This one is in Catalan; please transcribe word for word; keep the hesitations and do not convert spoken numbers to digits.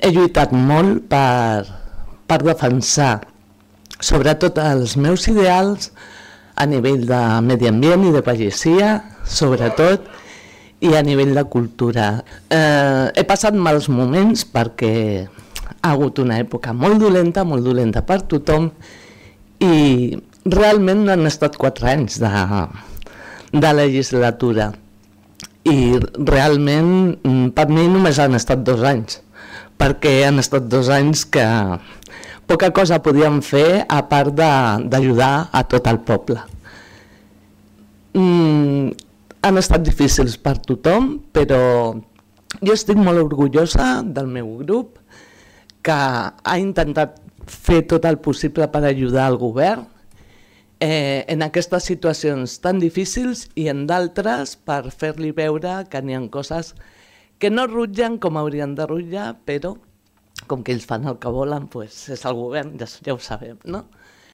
he lluitat molt per, per defensar sobretot els meus ideals a nivell de medi ambient i de pagesia, sobretot, i a nivell de cultura. Eh, he passat mals moments perquè ha hagut una època molt dolenta, molt dolenta per tothom, i realment han estat quatre anys de, de legislatura. I realment per mi només han estat dos anys, perquè han estat dos anys que poca cosa podíem fer a part d'ajudar a tot el poble. Mm, han estat difícils per tothom, però jo estic molt orgullosa del meu grup, que ha intentat fer tot el possible per ajudar el govern eh, en aquestes situacions tan difícils i en d'altres per fer-li veure que n'hi ha coses que no rutllen com haurien de rutllar, però com que ells fan el que volen, doncs és el govern, ja, ja ho sabem, no?